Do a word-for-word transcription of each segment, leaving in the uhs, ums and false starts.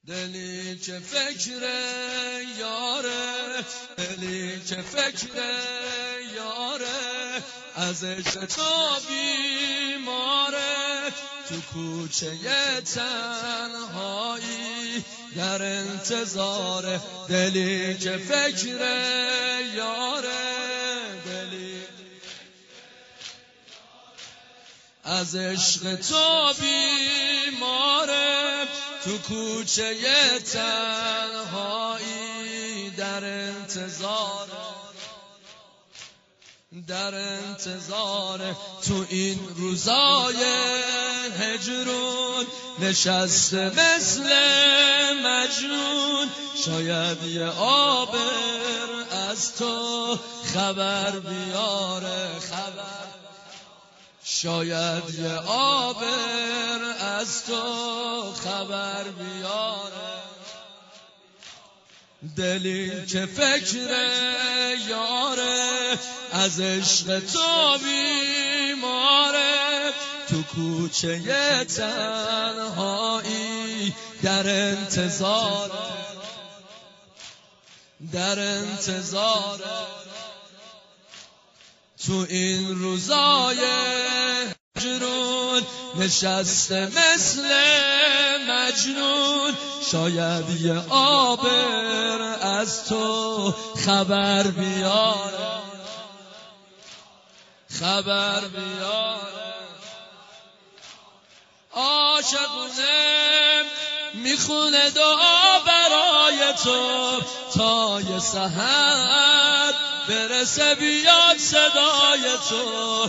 دلی که فکر یاره، دلی که فکر یاره، از عشق تو بیماره، تو کوچه تنهایی در انتظاره. دلی که فکر یاره، دلی از عشق تو بیماره، تو کوچه تنهایی در انتظار، در انتظار. تو این روزای هجرون نشسته مثل مجنون، شاید یه عابر از تو خبر بیاره، خبر، شاید یه عابر از تو خبر بیاره. دلی که فکر یاره، از عشق تو بیماره، تو کوچه تنهایی در انتظار، در انتظار. تو این روزای هجرون نشسته مثل مجنون، شاید یه عابر از تو خبر بیاره، خبر بیاره. عاشقونه میخونه دعا برای تو تا یه سحر برسه بیاد صدای تو،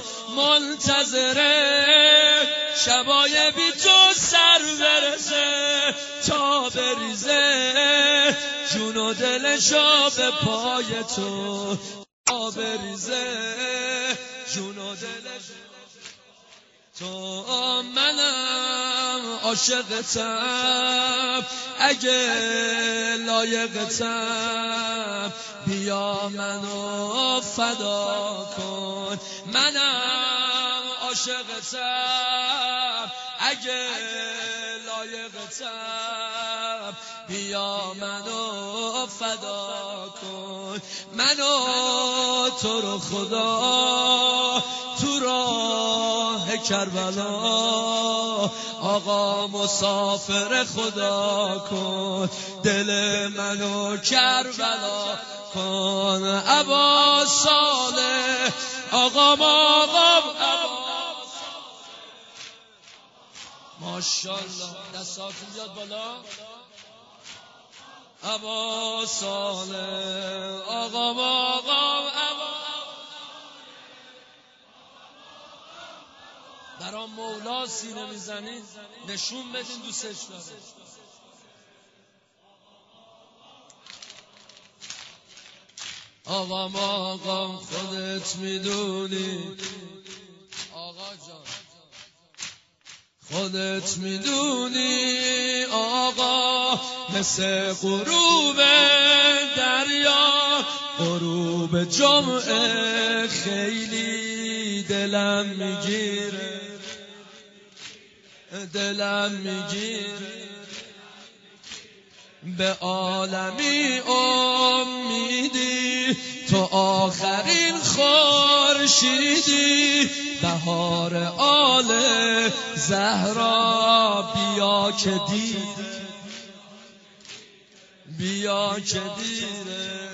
منتظره شبای بی تو سر برسه تا بریزه جون و دلشو به پای تو، تا بریزه جون و دلشو تو. منم عاشقتم اگه لایقتم، بیا منو فدا کن. منم عاشقتم اگه لایقتم، بیا منو فدا کن. منو تو رو خدا تو راه کربلا آقا مسافر خدا کن، دل منو کربلا کن. ابا صالح آقام آقام ماشاءالله، دستاتون بیاد بالا. ابا صالح آقام آقام برام مولا سینه میزنید، نشون بدین دوستش داره. آقام آقام خودت میدونی، آقا جان خودت میدونی آقا، مثل غروب دریا، غروب جمعه خیلی دلم میگیره، دلم میگیره. به عالمی امیدی تو آخرین خورشیدی، بهار آل زهرا بیا که دیدی، بیا که دیره.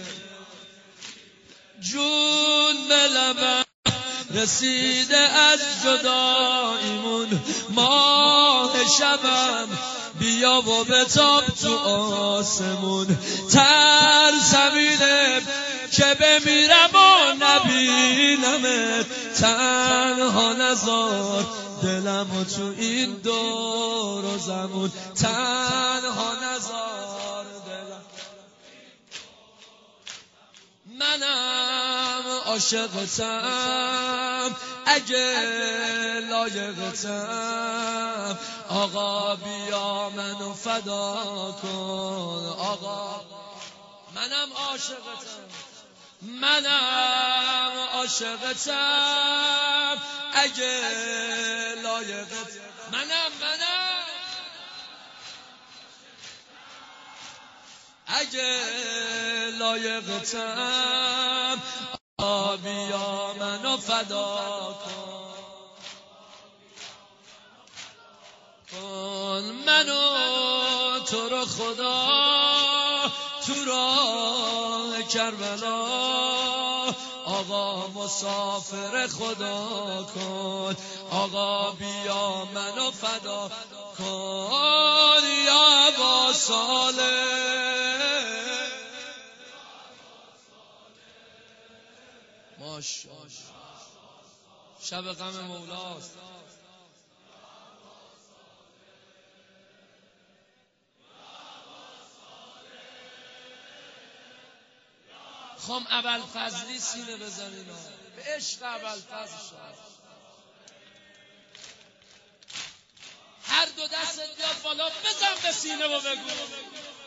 جون به لبم رسیده از جداییمون، ماه شبم بیا و بتاب تو آسمون. ترسمینه که بمیرم و نبینمت، تنها نذار دلمو تو این دور و زمون، تنها نذار دلم. منم عاشقتم اگه لایقتم، آقا بیا منو فدا کن. آقا منم عاشقتم، منم عاشقتم اگه لایقتم. منم منم اگه لایقتم آقا بیا منو فدا کن، منو تو رو خدا تو راه کربلا آقا مسافر خدا کن، آقا بیا منو فدا کن یا با صالح. ماشاءالله شب غم مولاست. خوام ابوالفضلی سینه بزنینا به عشق ابوالفضل شد. هر دو دستت بیا بالا بزن به سینه و بگو